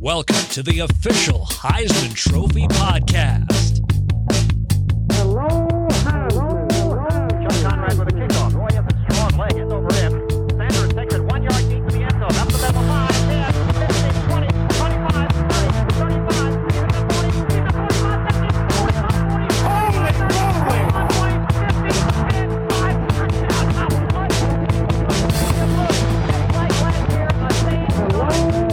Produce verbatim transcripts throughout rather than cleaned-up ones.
Welcome to the official Heisman Trophy podcast. Hello, Heisman. Chuck Conrad with a kickoff. Roy Evans, strong leg, it's over in. Sanders takes it one yard deep to the end zone. Up the middle, five, ten, fifteen, twenty, twenty-five, thirty, thirty-five, even to forty, even to forty-five, fifty, forty-five, forty, Holy moly! forty, fifty, ten, five, touchdown, Howard. Like last year, a same Hello,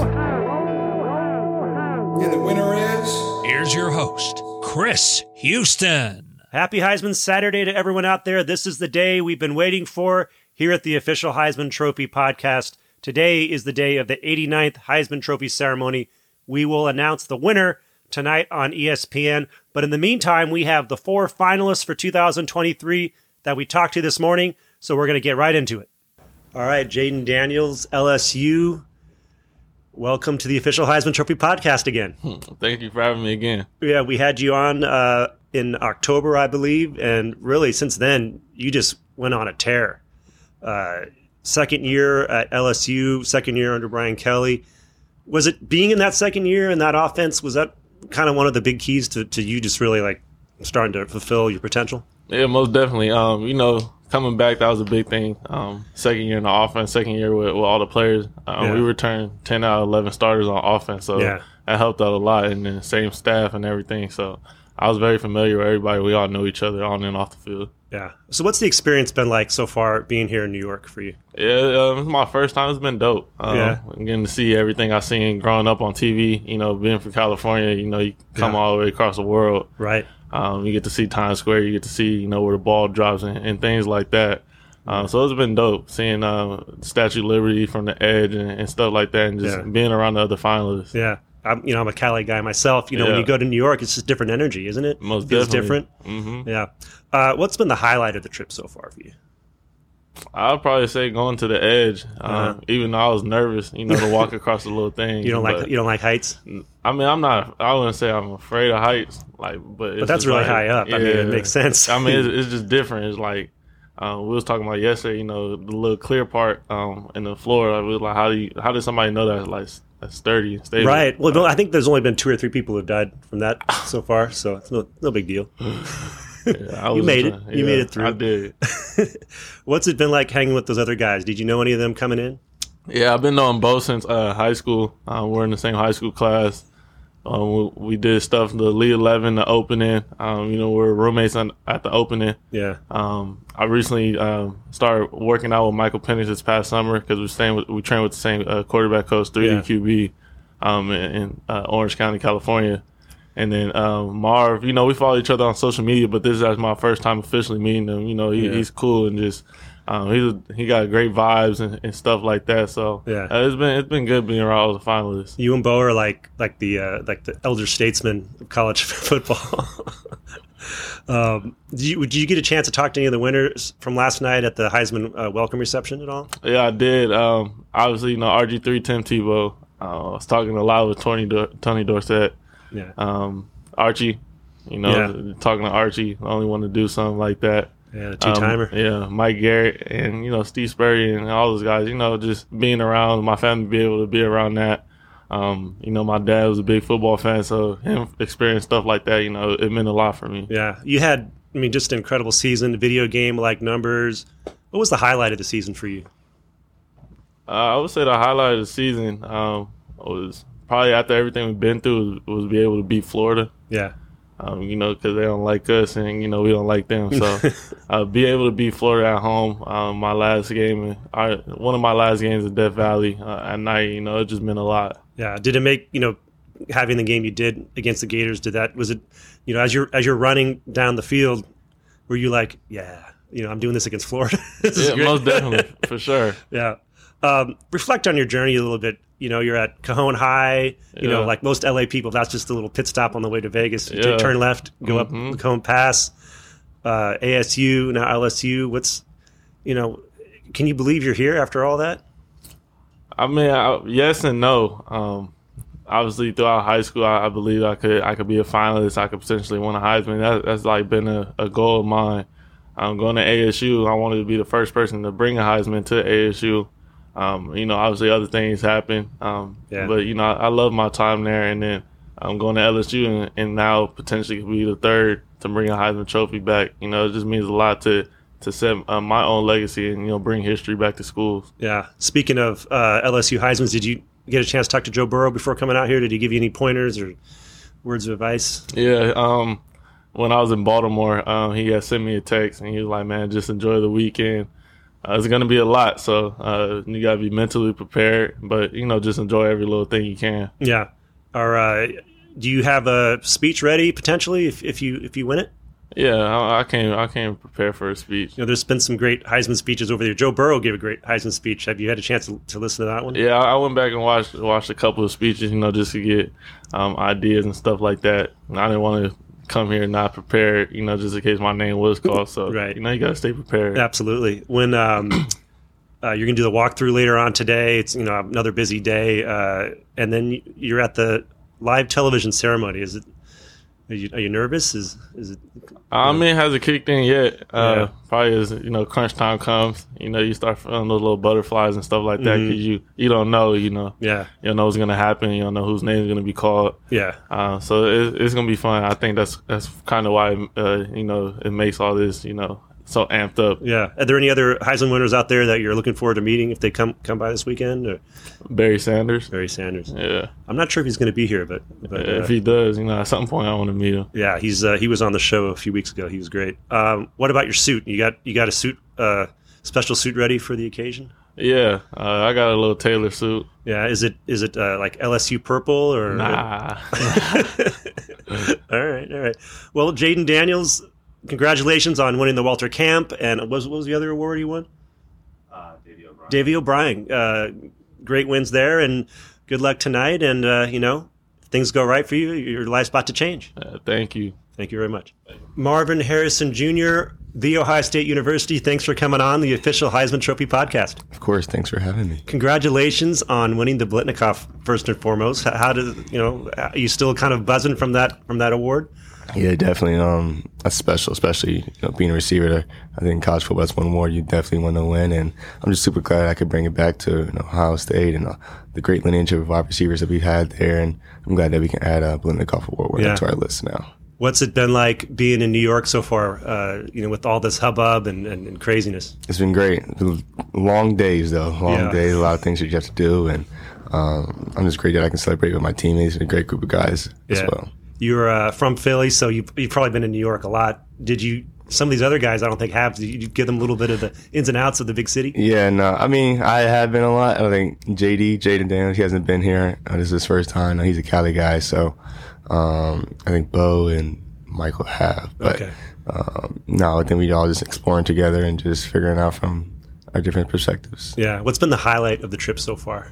Heisman. And the winner is... Here's your host, Chris Houston. Happy Heisman Saturday to everyone out there. This is the day we've been waiting for here at the official Heisman Trophy podcast. Today is the day of the eighty-ninth Heisman Trophy ceremony. We will announce the winner tonight on E S P N. But in the meantime, we have the four finalists for two thousand twenty-three that we talked to this morning. So we're going to get right into it. All right, Jaden Daniels, L S U. Welcome to the official Heisman Trophy podcast again. Thank you for having me again. Yeah, we had you on uh, in October, I believe, and really since then, you just went on a tear. Uh, second year at L S U, second year under Brian Kelly. Was it being in that second year and that offense, was that kind of one of the big keys to, to you just really like starting to fulfill your potential? Yeah, most definitely. Um, you know, coming back, that was a big thing. Um, second year in the offense, second year with, with all the players. Um, Yeah. We returned ten out of eleven starters on offense, so Yeah. that helped out a lot, and then same staff and everything. So I was very familiar with everybody. We all know each other on and off the field. Yeah. So what's the experience been like so far being here in New York for you? Yeah, um, it's my first time. It's been dope. Um, Yeah. Getting to see everything I've seen growing up on T V. You know, being from California, you know, you come Yeah. all the way across the world. Right. Um, you get to see Times Square. You get to see, you know, where the ball drops and, and things like that. Uh, so it's been dope seeing uh, Statue of Liberty from the edge and, and stuff like that, and just Yeah. being around the other finalists. Yeah. I'm, you know, I'm a Cali guy myself. You know, when Yeah. you go to New York, it's just different energy, isn't it? Most Feels definitely. different. hmm Yeah. Uh, what's been the highlight of the trip so far for you? I'd probably say going to the edge, um, Uh-huh. even though I was nervous, you know, to walk across the little thing. You don't but, like you don't like heights, I mean, I'm not. I wouldn't say I'm afraid of heights, like, but it's but that's just really like, high up. I mean, it yeah. makes sense. I mean, it's, it's just different. It's like uh, we was talking about yesterday. You know, the little clear part um, in the floor. Like, we was like, how do you, how does somebody know that like that's sturdy and stable? Right. Well, no, I think there's only been two or three people who've died from that so far, so it's no no big deal. Yeah, I You was made trying- it. You made it through. I did. What's it been like hanging with those other guys? Did you know any of them coming in? Yeah, I've been knowing both since uh, high school. Um, we're in the same high school class. Um, we, we did stuff the Elite Eleven, the opening. Um, you know, we're roommates on, at the opening. Yeah. Um, I recently um, started working out with Michael Penix this past summer because we staying with, we train with the same uh, quarterback coach, three D Yeah. Q B, um, in, in uh, Orange County, California. And then um, Marv, you know, we follow each other on social media, but this is actually my first time officially meeting him. You know, he, Yeah. he's cool and just um, he's he got great vibes and, and stuff like that. So Yeah. uh, it's been it's been good being around all the finalists. You and Bo are like like the uh, like the elder statesmen of college football. um, did you did you get a chance to talk to any of the winners from last night at the Heisman uh, welcome reception at all? Yeah, I did. Um, obviously, you know, R G three, Tim Tebow. Uh, I was talking a lot with Tony Dor- Tony Dorsett. Yeah. Um, Archie, you know, Yeah. talking to Archie, I only want to do something like that. Yeah, the two-timer. Um, yeah, Mike Garrett and, you know, Steve Spurrier and all those guys, you know, just being around, my family be able to be around that. Um, you know, my dad was a big football fan, so him experiencing stuff like that, you know, it meant a lot for me. Yeah. You had, I mean, just an incredible season, video game-like numbers. What was the highlight of the season for you? Uh, I would say the highlight of the season um, was probably after everything we've been through was, was be able to beat Florida. Yeah. Um, you know, because they don't like us and, you know, we don't like them. So uh, be able to beat Florida at home, um, my last game, I, one of my last games at Death Valley uh, at night, you know, it just meant a lot. Yeah. Did it make, you know, having the game you did against the Gators, did that, was it, you know, as you're, as you're running down the field, were you like, yeah, you know, I'm doing this against Florida? This is Yeah, great. most definitely, for sure. Yeah. Um, reflect on your journey a little bit. You know, you're at Cajon High, you know, Yeah. like most L A people, that's just a little pit stop on the way to Vegas. You Yeah. take, turn left, go Mhm. up the Cajon Pass, uh, A S U, now L S U. What's, you know, can you believe you're here after all that? I mean, I, yes and no. Um, obviously, throughout high school, I, I believe I could I could be a finalist. I could potentially win a Heisman. That, that's like been a, a goal of mine. Um, going to A S U, I wanted to be the first person to bring a Heisman to A S U. Um, you know, obviously other things happen. Um, Yeah. But, you know, I, I love my time there. And then I'm going to L S U and, and now potentially could be the third to bring a Heisman Trophy back. You know, it just means a lot to to set uh, my own legacy and, you know, bring history back to schools. Yeah. Speaking of uh, L S U Heisman's, did you get a chance to talk to Joe Burrow before coming out here? Did he give you any pointers or words of advice? Yeah. Um, when I was in Baltimore, um, he had sent me a text and he was like, man, just enjoy the weekend. Uh, it's going to be a lot, so uh, you got to be mentally prepared. But, you know, just enjoy every little thing you can. Yeah. Or uh, do you have a speech ready potentially if, if you if you win it? Yeah, I, I came I came prepared for a speech. You know, there's been some great Heisman speeches over there. Joe Burrow gave a great Heisman speech. Have you had a chance to, to listen to that one? Yeah, I went back and watched watched a couple of speeches, you know, just to get um, ideas and stuff like that. And I didn't want to come here not prepared, you know, just in case my name was called. So, Right. you know, you got to stay prepared. Absolutely. When um, uh, you're going to do the walkthrough later on today, it's, you know, another busy day, uh, and then you're at the live television ceremony. Is it? Are you, are you nervous? Is is it? I mean, it hasn't kicked in yet. Uh, Yeah. Probably as, you know, crunch time comes, you know, you start feeling those little butterflies and stuff like that Mhm. because you, you don't know, you know. Yeah. You don't know what's going to happen. You don't know whose name is going to be called. Yeah. Uh, so it, it's going to be fun. I think that's that's kind of why, uh, you know, it makes all this, you know, so amped up. Yeah. Are there any other Heisman winners out there that you're looking forward to meeting if they come come by this weekend? Or Barry Sanders. Barry Sanders. Yeah. I'm not sure if he's going to be here, but, but uh, If he does, you know, at some point I want to meet him. yeah, he's uh, he was on the show a few weeks ago. He was great. Um, what about your suit? You got you got a suit, uh, special suit ready for the occasion? Yeah. Uh, I got a little tailor suit. Yeah. Is it is it uh, like L S U purple or? Nah. all right, all right. Well, Jaden Daniels, congratulations on winning the Walter Camp, and what was what was the other award you won? Uh, Davey O'Brien. Davey O'Brien. Uh, great wins there, and good luck tonight. And uh, you know, if things go right for you, your life's about to change. Uh, thank you. Thank you very much. Marvin Harrison Junior, The Ohio State University, thanks for coming on the official Heisman Trophy podcast. Of course, thanks for having me. Congratulations on winning the Blitnikoff first and foremost. How how did you know? Are you still kind of buzzing from that from that award? Yeah, definitely. Um, that's special, especially you know, being a receiver. I think college football is one award you definitely want to win, and I'm just super glad I could bring it back to you know, Ohio State and uh, the great lineage of wide receivers that we've had there. And I'm glad that we can add a Blitnikoff award Yeah. to our list now. What's it been like being in New York so far? Uh, you know, with all this hubbub and, and, and craziness. It's been great. Long days though, long Yeah. days. A lot of things that you have to do, and um, I'm just great that I can celebrate with my teammates and a great group of guys as Yeah. well. You're uh, from Philly, so you, you've probably been in New York a lot. Did you? Some of these other guys, I don't think have. Did you give them a little bit of the ins and outs of the big city? Yeah, no, I mean, I have been a lot. I think J D, Jaden Daniels, he hasn't been here. Uh, this is his first time. He's a Cali guy, so um, I think Bo and Michael have. But Okay. um, no, I think we all just exploring together and just figuring out from our different perspectives. Yeah. What's been the highlight of the trip so far?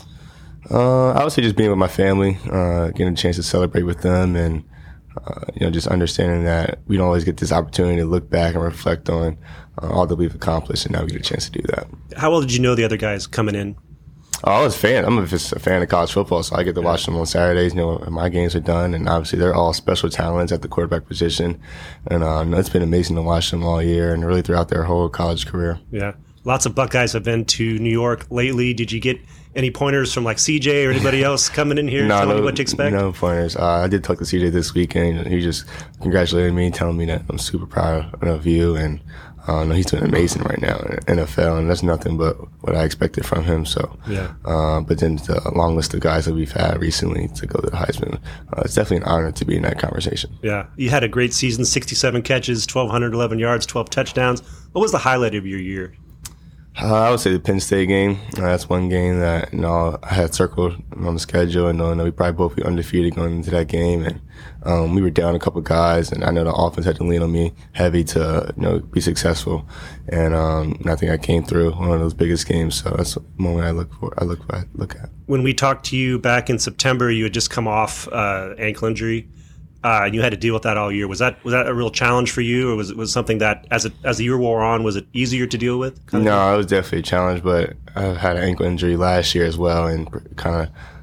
Uh, I would say just being with my family, uh, getting a chance to celebrate with them, and uh, you know, just understanding that we don't always get this opportunity to look back and reflect on uh, all that we've accomplished, and now we get a chance to do that. How well did you know the other guys coming in? Oh, I was a fan. I'm just a fan of college football, so I get to watch them on Saturdays. You know, when my games are done, and obviously they're all special talents at the quarterback position, and um, it's been amazing to watch them all year and really throughout their whole college career. Yeah. Lots of Buckeyes have been to New York lately. Did you get any pointers from like C J or anybody else coming in here telling you what to expect? No pointers. Uh, I did talk to C J this weekend. And he just congratulated me, telling me that I'm super proud of you, and uh, no, he's doing amazing right now in the N F L, and that's nothing but what I expected from him. So, Yeah. Uh, but then the long list of guys that we've had recently to go to the Heisman, uh, it's definitely an honor to be in that conversation. Yeah. You had a great season, sixty-seven catches, twelve eleven yards, twelve touchdowns. What was the highlight of your year? Uh, I would say the Penn State game. Uh, that's one game that you know I had circled on the schedule, and knowing that we probably both be undefeated going into that game, and um, we were down a couple guys, and I know the offense had to lean on me heavy to you know be successful, and, um, and I think I came through one of those biggest games. So that's the moment I look for. I look I look at. When we talked to you back in September, you had just come off uh, ankle injury. Uh, and you had to deal with that all year. Was that was that a real challenge for you, or was it was something that as it, as the year wore on, was it easier to deal with? kind of thing? No, it was definitely a challenge, but I had an ankle injury last year as well, and kind of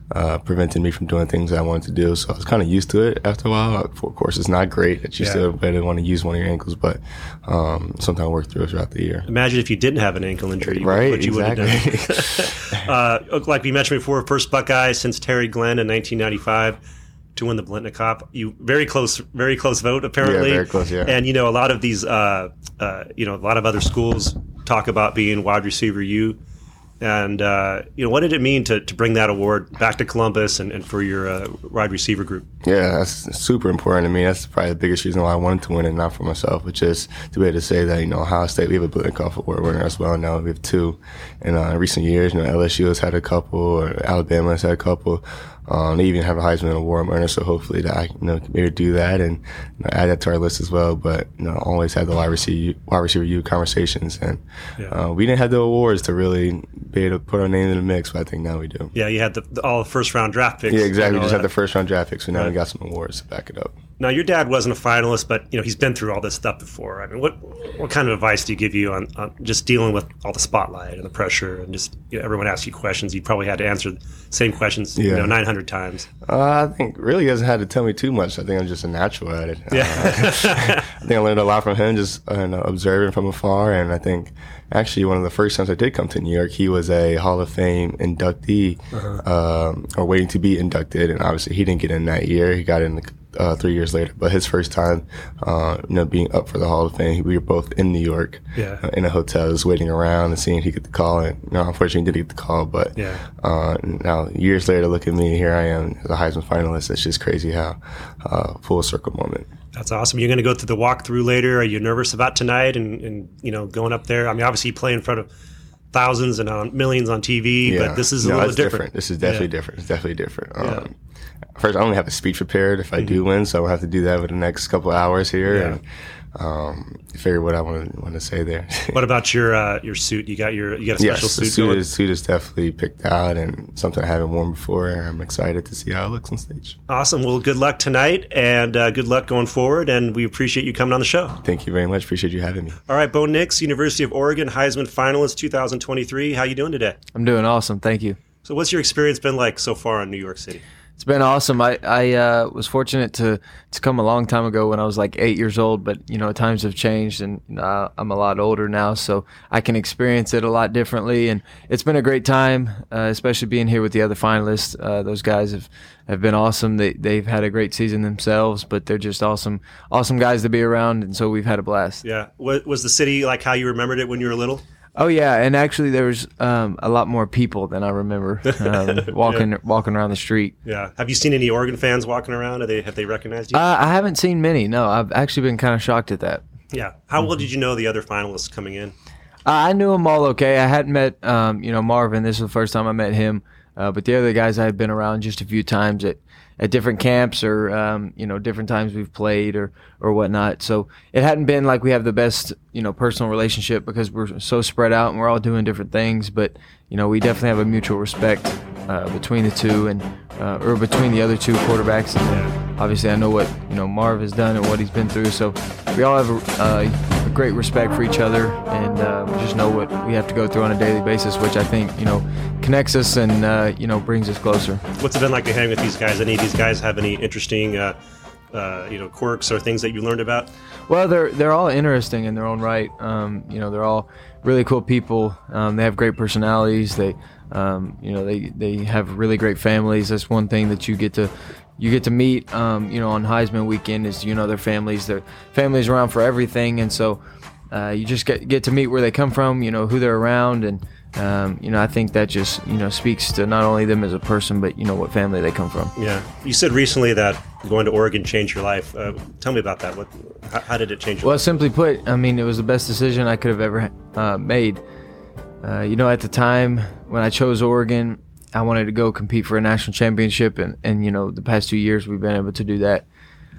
uh, prevented me from doing things that I wanted to do. So I was kind of used to it after a while. Of course, it's not great that you Yeah. still better want to use one of your ankles, but um, something I worked through it throughout the year. Imagine if you didn't have an ankle injury, Right, what you would have exactly. done. uh, like we mentioned before, first Buckeye since Terry Glenn in nineteen ninety-five to win the Blitnikoff. You very close, very close vote apparently. Yeah, very close, yeah. And you know, a lot of these, uh, uh, you know, a lot of other schools talk about being wide receiver U. And uh, you know, what did it mean to, to bring that award back to Columbus and, and for your uh, wide receiver group? Yeah, that's super important to me. That's probably the biggest reason why I wanted to win it, not for myself, but just to be able to say that, you know, Ohio State, we have a Blitnikoff Award winner as well. Now we have two. And uh, in recent years, you know, L S U has had a couple, or Alabama has had a couple. Um, they even have a Heisman Award winner, so hopefully that I you know, can maybe do that and you know, add that to our list as well. But you know, always had the wide receiver, wide receiver U conversations, and Yeah. uh, we didn't have the awards to really be able to put our name in the mix, but I think now we do. Yeah, you had the, the all first round draft picks. Yeah, exactly. and We all just had that. the first round draft picks, so now Right. we got some awards to back it up. Now, your dad wasn't a finalist, but you know he's been through all this stuff before. I mean, what what kind of advice do you give you on, on just dealing with all the spotlight and the pressure and just you know, everyone asks you questions? You probably had to answer the same questions, you Yeah. know, nine hundred times. Uh, I think really he hasn't had to tell me too much. I think I'm just a natural at it. Yeah. Uh, I think I learned a lot from him, just uh, you know, observing from afar. And I think actually one of the first times I did come to New York, he was a Hall of Fame inductee, Uh-huh. um, or waiting to be inducted. And obviously he didn't get in that year. He got in the, uh, three years later. But his first time, uh, you know, being up for the Hall of Fame, we were both in New York, Yeah. uh, in a hotel, just waiting around and seeing if he get the call. And you know, unfortunately, he did get the call. But Yeah. uh, now years later, look at me. Here I am as a Heisman finalist. It's just crazy how uh, full circle moment. That's awesome. You're going to go through the walkthrough later. Are you nervous about tonight and, and you know going up there? I mean, obviously you play in front of thousands and on millions on T V, but this is a no, little it's different. This is definitely Yeah. different. It's definitely different. Yeah. Um, first, I only have a speech prepared if I do Mm-hmm. win, so I'll have to do that over the next couple of hours here Yeah. and um, figure what I want to want to say there. What about your uh, your suit? You got your you got a yes, special the suit. suit going? is, suit is definitely picked out and something I haven't worn before. And I'm excited to see how it looks on stage. Awesome. Well, good luck tonight, and uh, good luck going forward. And we appreciate you coming on the show. Thank you very much. Appreciate you having me. All right, Bo Nix, University of Oregon Heisman finalist two thousand twenty-three. How you doing today? I'm doing awesome. Thank you. So, what's your experience been like so far in New York City? It's been awesome. I, I uh, was fortunate to, to come a long time ago when I was like eight years old, but, you know, times have changed and uh, I'm a lot older now, so I can experience it a lot differently. And it's been a great time, uh, especially being here with the other finalists. Uh, those guys have, have been awesome. They, they've had a great season themselves, but they're just awesome, awesome guys to be around, and so we've had a blast. Yeah. Was, was the city like how you remembered it when you were little? Oh yeah, and actually there was um, a lot more people than I remember um, walking walking around the street. Yeah. Have you seen any Oregon fans walking around? Have they have they recognized you? Uh, I haven't seen many. No, I've actually been kind of shocked at that. yeah. How well did you know the other finalists coming in? I I knew them all okay. I hadn't met, um, you know, Marvin. This is the first time I met him. Uh, but the other guys I had been around just a few times at, at different camps or, um, you know, different times we've played or, or whatnot. So it hadn't been like we have the best, you know, personal relationship because we're so spread out and we're all doing different things. But, you know, we definitely have a mutual respect uh, between the two and uh, or between the other two quarterbacks. And obviously I know what, you know, Marv has done and what he's been through. So we all have a, uh, a great respect for each other, and uh, we just know what we have to go through on a daily basis, which I think, you know, connects us and, uh, you know, brings us closer. What's it been like to hang with these guys? Any of these guys have any interesting, uh, uh, you know, quirks or things that you learned about? Well, they're they're all interesting in their own right. Um, you know, they're all really cool people. Um, they have great personalities. They, um, you know, they they have really great families. That's one thing that you get to you get to meet. Um, you know, on Heisman weekend is you know their families. Their families around for everything, and so uh, you just get get to meet where they come from. You know who they're around, and um, you know I think that just you know speaks to not only them as a person, but you know what family they come from. Yeah. You said recently that going to Oregon changed your life. Uh, tell me about that. What? How, how did it change your Well, life? simply put, I mean, it was the best decision I could have ever uh, made. Uh, you know, at the time when I chose Oregon, I wanted to go compete for a national championship, and, and you know, the past two years we've been able to do that.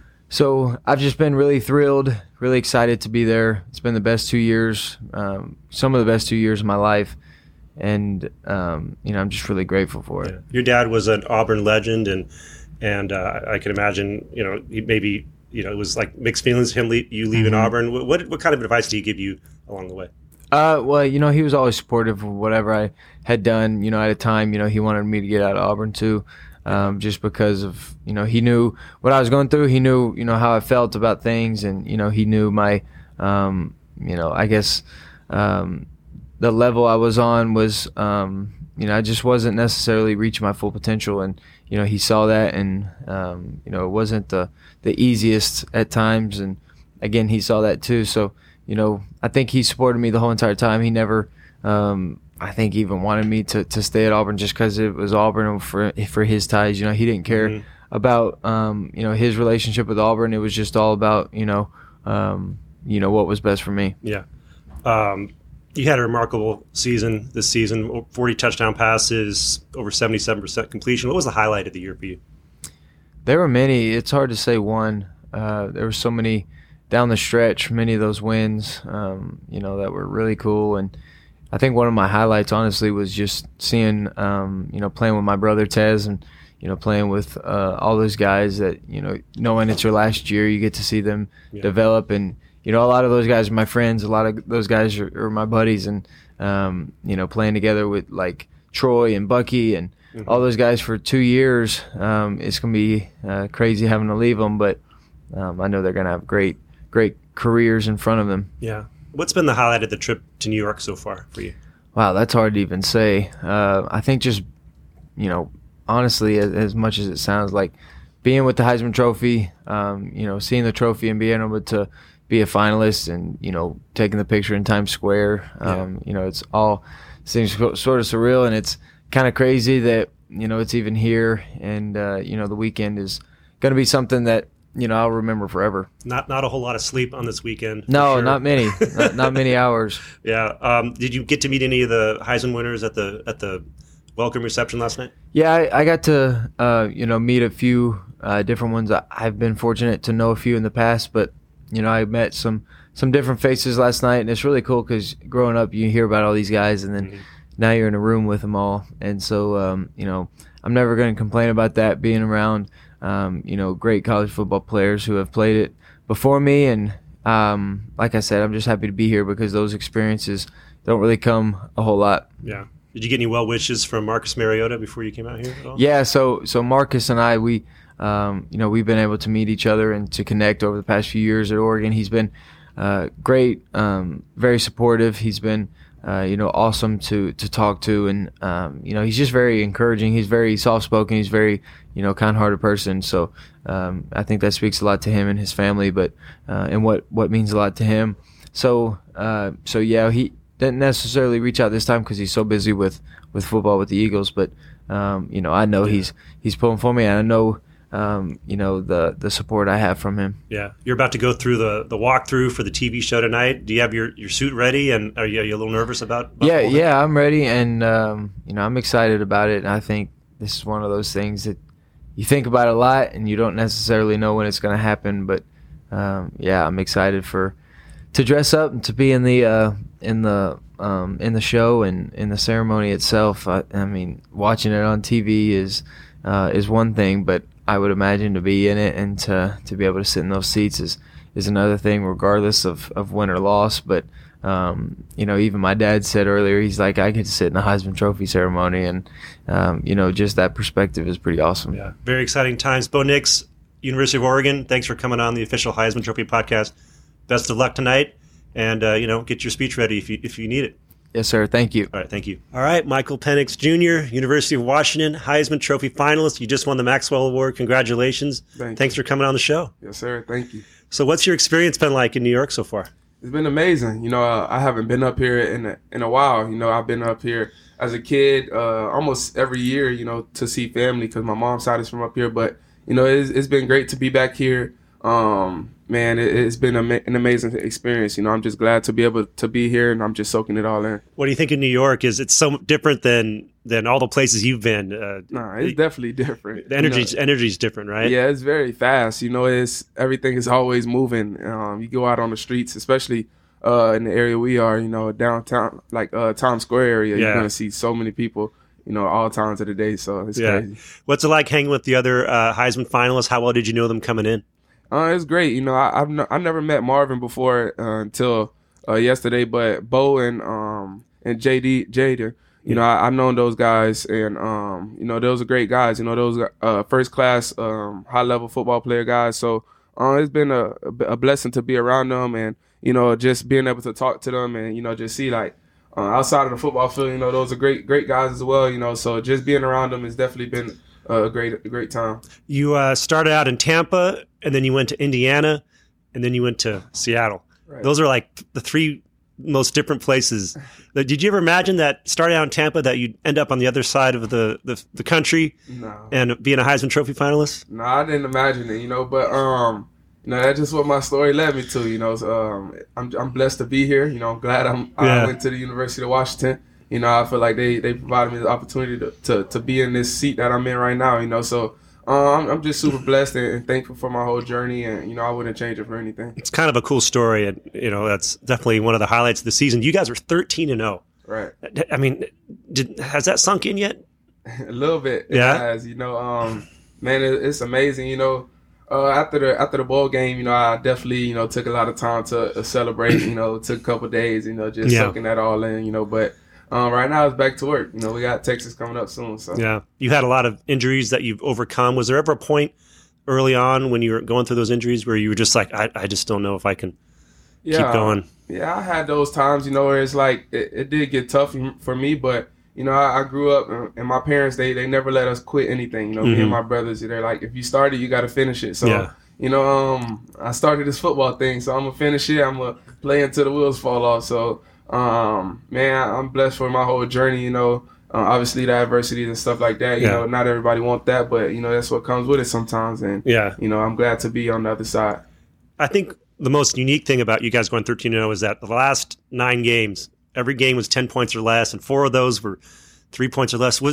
So I've just been really thrilled, really excited to be there. It's been the best two years, um, some of the best two years of my life, and um, you know, I'm just really grateful for it. Yeah. Your dad was an Auburn legend, and and uh, I can imagine, you know, he maybe you know it was like mixed feelings him le- you leaving Mm-hmm. Auburn. What what kind of advice did he give you along the way? Uh, well, you know, he was always supportive of whatever I had done. You know, at a time, you know, he wanted me to get out of Auburn too, um, just because of, you know, he knew what I was going through. He knew, you know, how I felt about things, and you know, he knew my, um, you know, I guess um, the level I was on was, um, you know, I just wasn't necessarily reaching my full potential, and you know, he saw that, and um, you know, it wasn't the the easiest at times, and again, he saw that too. So, you know, I think he supported me the whole entire time. He never, um, I think, even wanted me to, to stay at Auburn just because it was Auburn for for his ties. You know, he didn't care mm-hmm. about, um, you know, his relationship with Auburn. It was just all about, you know, um, you know, what was best for me. Yeah. Um, you had a remarkable season this season, forty touchdown passes, over seventy-seven percent completion. What was the highlight of the year for you? There were many. It's hard to say one. Uh, there were so many down the stretch, many of those wins, um, you know, that were really cool. And I think one of my highlights, honestly, was just seeing, um, you know, playing with my brother Tez, and, you know, playing with uh, all those guys that, you know, knowing it's your last year, you get to see them yeah. develop. And, you know, a lot of those guys are my friends. A lot of those guys are, are my buddies. And, um, you know, playing together with, like, Troy and Bucky and mm-hmm. all those guys for two years, um, it's going to be uh, crazy having to leave them. But um, I know they're going to have great great careers in front of them. Yeah. What's been the highlight of the trip to New York so far for you? Wow, that's hard to even say. Uh, I think just, you know, honestly, as, as much as it sounds like, being with the Heisman Trophy, um, you know, seeing the trophy and being able to be a finalist and, you know, taking the picture in Times Square, um, yeah. you know, it's all seems sort of surreal, and it's kind of crazy that, you know, it's even here, and, uh, you know, the weekend is going to be something that, you know, I'll remember forever. Not not a whole lot of sleep on this weekend. No, sure. not many. not, not many hours. Yeah. Um, did you get to meet any of the Heisman winners at the at the welcome reception last night? Yeah, I, I got to uh, you know, meet a few uh, different ones. I've been fortunate to know a few in the past, but you know, I met some some different faces last night, and it's really cool because growing up, you hear about all these guys, and then mm-hmm. now you're in a room with them all, and so um, you know, I'm never going to complain about that, being around. Um, you know, great college football players who have played it before me. And um, like I said, I'm just happy to be here because those experiences don't really come a whole lot. Yeah. Did you get any well wishes from Marcus Mariota before you came out here at all? Yeah. So, so Marcus and I, we, um, you know, we've been able to meet each other and to connect over the past few years at Oregon. He's been uh, great, um, very supportive. He's been, uh, you know, awesome to, to talk to. And, um, you know, he's just very encouraging. He's very soft-spoken. He's very, you know, kind-hearted person. So um, I think that speaks a lot to him and his family, but uh, and what, what means a lot to him. So, uh, so yeah, he didn't necessarily reach out this time because he's so busy with, with football with the Eagles. But, um, you know, I know yeah. he's he's pulling for me, and I know, um, you know, the, the support I have from him. Yeah. You're about to go through the, the walkthrough for the T V show tonight. Do you have your, your suit ready, and are you, are you a little nervous about, about Yeah, yeah, I'm ready, and, um, you know, I'm excited about it. And I think this is one of those things that you think about a lot, and you don't necessarily know when it's going to happen. But, um, yeah, I'm excited for to dress up and to be in the uh, in the um, in the show and in the ceremony itself. I, I mean, watching it on T V is uh, is one thing, but I would imagine to be in it and to, to be able to sit in those seats is, is another thing, regardless of, of win or loss. But, um, you know, even my dad said earlier, he's like, I get to sit in the Heisman Trophy ceremony. And, um, you know, just that perspective is pretty awesome. Yeah, very exciting times. Bo Nix, University of Oregon, thanks for coming on the official Heisman Trophy podcast. Best of luck tonight. And, uh, you know, get your speech ready if you if you need it. Yes, sir. Thank you. All right. Thank you. All right. Michael Penix Junior, University of Washington, Heisman Trophy finalist. You just won the Maxwell Award. Congratulations. Thank Thanks you. for coming on the show. Yes, sir. Thank you. So what's your experience been like in New York so far? It's been amazing. You know, uh, I haven't been up here in a, in a while. You know, I've been up here as a kid uh, almost every year, you know, to see family because my mom's side is from up here. But, you know, it's, it's been great to be back here. Um, man, it, it's been a, an amazing experience. You know, I'm just glad to be able to be here, and I'm just soaking it all in. What do you think of New York? Is it so different than than all the places you've been? Uh, nah, it's definitely different. The energy's you know, energy's different, right? Yeah, it's very fast. You know, it's everything is always moving. Um, you go out on the streets, especially uh, in the area we are. You know, downtown, like uh, Times Square area. Yeah. You're gonna see so many people. You know, all times of the day. So it's yeah. crazy. What's it like hanging with the other uh, Heisman finalists? How well did you know them coming in? Uh, it's great. You know, I, I've n- I never met Marvin before uh, until uh, yesterday, but Bo and um and J D Jada, you know, I, I've known those guys, and um you know, those are great guys. You know, those are uh, first class um high level football player guys. So uh, it's been a a blessing to be around them, and you know, just being able to talk to them, and you know, just see like uh, outside of the football field, you know, those are great great guys as well. You know, so just being around them has definitely been a great a great time. You uh, started out in Tampa, and then you went to Indiana, and then you went to Seattle. Right. Those are like the three most different places. Did you ever imagine that starting out in Tampa that you'd end up on the other side of the, the, the country No. and being a Heisman Trophy finalist? No, I didn't imagine it, you know, but um, you know, that's just what my story led me to. You know, so, um, I'm I'm blessed to be here. You know, I'm glad I'm Yeah. I went to the University of Washington. You know, I feel like they, they provided me the opportunity to, to, to be in this seat that I'm in right now. You know, so um, I'm, I'm just super blessed and, and thankful for my whole journey, and you know, I wouldn't change it for anything. It's kind of a cool story, and you know that's definitely one of the highlights of the season. You guys were thirteen and oh. Right. I mean, did, has that sunk in yet? A little bit. It Yeah? has, you know, um, man, it, it's amazing. You know, uh, after the after the bowl game, you know, I definitely, you know, took a lot of time to uh, celebrate. You know, took a couple of days, you know, just Yeah. soaking that all in. You know, but um, right now it's back to work. You know, we got Texas coming up soon. So Yeah. You had a lot of injuries that you've overcome. Was there ever a point early on when you were going through those injuries where you were just like, I, I just don't know if I can yeah, keep going? Yeah, I had those times, you know, where it's like it, it did get tough for me, but you know, I, I grew up, and, and my parents they they never let us quit anything. You know, me Mhm. and my brothers, they're like, if you started, you got to finish it. So. Yeah. You know, um, I started this football thing, so I'm gonna finish it. I'm gonna play until the wheels fall off. So, um, man, I'm blessed for my whole journey. You know, uh, obviously the adversities and stuff like that. You Yeah. know, not everybody want that, but you know that's what comes with it sometimes. And Yeah. you know, I'm glad to be on the other side. I think the most unique thing about you guys going thirteen and oh is that the last nine games, every game was ten points or less, and four of those were three points or less. Was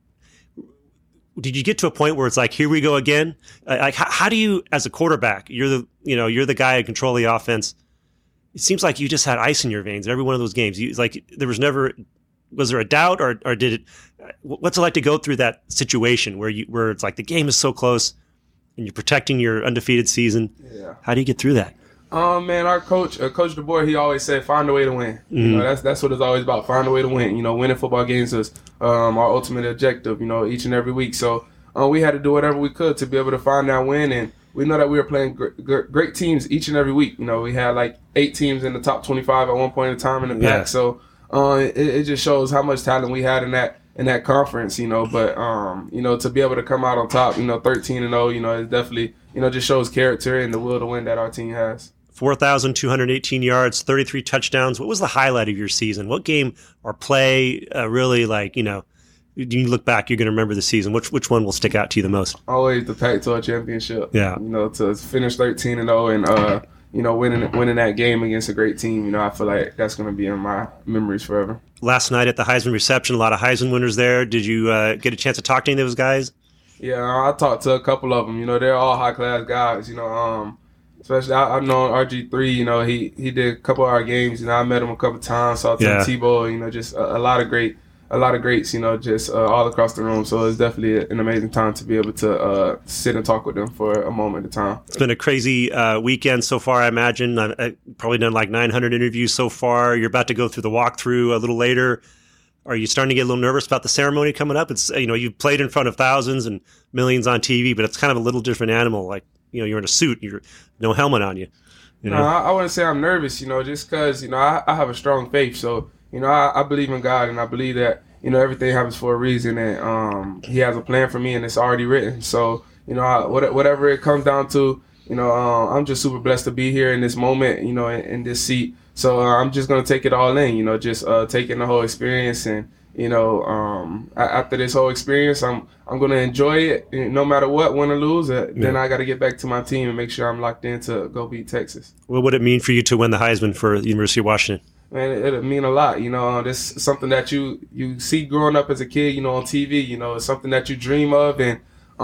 Did you get to a point where it's like, here we go again? Uh, Like, how, how do you, as a quarterback, you're the, you know, you're the guy who control the offense. It seems like you just had ice in your veins every one of those games. You, it's like there was never, was there a doubt, or, or did it? What's it like to go through that situation where you, where it's like the game is so close, and you're protecting your undefeated season? Yeah. How do you get through that? Um, man, our coach, uh, Coach DeBoer, he always said, find a way to win. You know, that's that's what it's always about. Find a way to win. You know, winning football games is um, our ultimate objective. You know, each and every week. So uh, we had to do whatever we could to be able to find that win, and we know that we were playing gr- gr- great teams each and every week. You know, we had like eight teams in the top twenty-five at one point in time in the pack. Yeah. So uh, it, it just shows how much talent we had in that in that conference. You know, but um, you know, to be able to come out on top, you know, thirteen and oh, you know, it definitely, you know, just shows character and the will to win that our team has. four thousand two hundred eighteen yards, thirty-three touchdowns. What was the highlight of your season? What game or play uh, really, like, you know, you look back, you're going to remember the season. Which which one will stick out to you the most? Always the Pac twelve championship. Yeah. You know, to finish thirteen and oh and, uh, you know, winning winning that game against a great team, you know, I feel like that's going to be in my memories forever. Last night at the Heisman reception, a lot of Heisman winners there. Did you uh, get a chance to talk to any of those guys? Yeah, I talked to a couple of them. You know, they're all high-class guys, you know, um, especially I, I've known R G three, you know, he, he did a couple of our games, you know, I met him a couple of times, saw Tim Yeah. Tebow, you know, just a, a lot of great, a lot of greats, you know, just uh, all across the room. So it's definitely an amazing time to be able to uh, sit and talk with them for a moment of time. It's been a crazy uh, weekend so far, I imagine. I've, I've probably done like nine hundred interviews so far. You're about to go through the walkthrough a little later. Are you starting to get a little nervous about the ceremony coming up? It's, you know, you've played in front of thousands and millions on T V, but it's kind of a little different animal. Like, you know, you're in a suit, you're no helmet on you. You know? No, I, I wouldn't say I'm nervous, you know, just because, you know, I, I have a strong faith. So, you know, I, I believe in God, and I believe that, you know, everything happens for a reason, and um, He has a plan for me, and it's already written. So, you know, I, what, whatever it comes down to, you know, uh, I'm just super blessed to be here in this moment, you know, in, in this seat. So uh, I'm just going to take it all in, you know, just uh, taking the whole experience. And, you know, um, a- after this whole experience, I'm I'm going to enjoy it no matter what, win or lose. Uh, Then I got to get back to my team and make sure I'm locked in to go beat Texas. What would it mean for you to win the Heisman for the University of Washington? Man, it, it'll mean a lot. You know, uh, this is something that you, you see growing up as a kid, you know, on T V. You know, it's something that you dream of. And,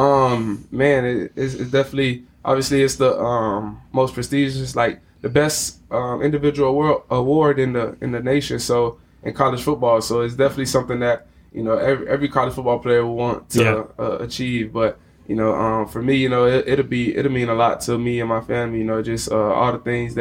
um, man, it, it's, it's definitely, obviously, it's the um, most prestigious, like, the best um, individual award, award in the in the nation. So in college football, so it's definitely something that, you know, every every college football player will want to Yeah. uh, achieve. But you know, um, for me, you know, it, it'll be it'll mean a lot to me and my family. You know, just uh, all the things that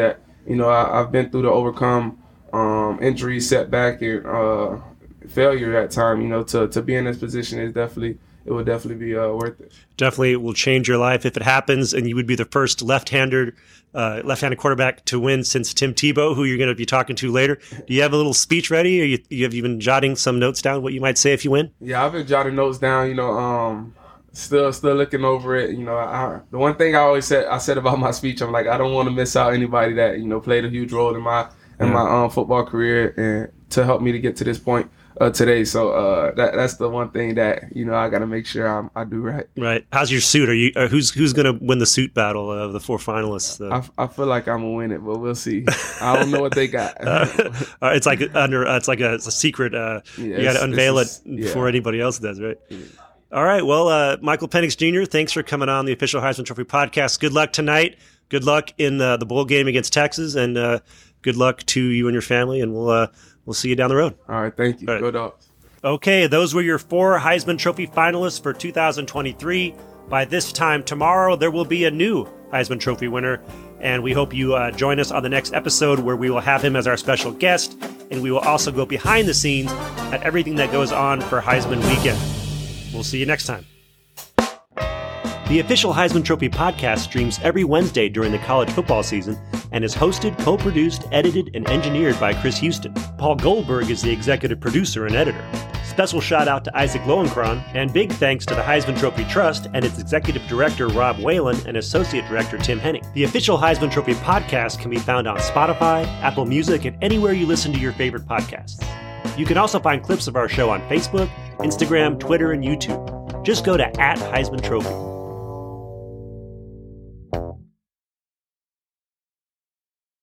you know, I, I've been through to overcome um, injury, setback, and uh, failure at time. You know, to to be in this position is definitely it would definitely be uh, worth it. Definitely will change your life if it happens, and you would be the first left-hander, uh, left-handed quarterback to win since Tim Tebow, who you're going to be talking to later. Do you have a little speech ready, or you, you have you been jotting some notes down? What you might say if you win? Yeah, I've been jotting notes down. You know, um, still still looking over it. You know, I, the one thing I always said I said about my speech, I'm like, I don't want to miss out anybody that you know played a huge role in my in my um, football career and to help me to get to this point. Uh, today, so uh, that that's the one thing that you know I got to make sure I'm, I do right. Right. How's your suit? Are you? Uh, who's who's going to win the suit battle of the four finalists? Uh, I, I feel like I'm gonna win it, but we'll see. I don't know what they got. uh, it's like under. Uh, it's like a, it's a secret. Uh, yeah, you got to unveil is, it yeah. before anybody else does, right? Yeah. All right. Well, uh, Michael Penix Junior, thanks for coming on the Official Heisman Trophy podcast. Good luck tonight. Good luck in the, the bowl game against Texas, and uh, good luck to you and your family. And we'll uh, we'll see you down the road. All right. Thank you. All right. Go Dogs. Okay, those were your four Heisman Trophy finalists for two thousand twenty-three. By this time tomorrow, there will be a new Heisman Trophy winner, and we hope you uh, join us on the next episode where we will have him as our special guest, and we will also go behind the scenes at everything that goes on for Heisman weekend. We'll see you next time. The Official Heisman Trophy podcast streams every Wednesday during the college football season and is hosted, co-produced, edited, and engineered by Chris Houston. Paul Goldberg is the executive producer and editor. Special shout out to Isaac Lowenkron, and big thanks to the Heisman Trophy Trust and its executive director Rob Whalen and associate director Tim Henning. The Official Heisman Trophy podcast can be found on Spotify, Apple Music, and anywhere you listen to your favorite podcasts. You can also find clips of our show on Facebook, Instagram, Twitter, and YouTube. Just go to at Heisman Trophy.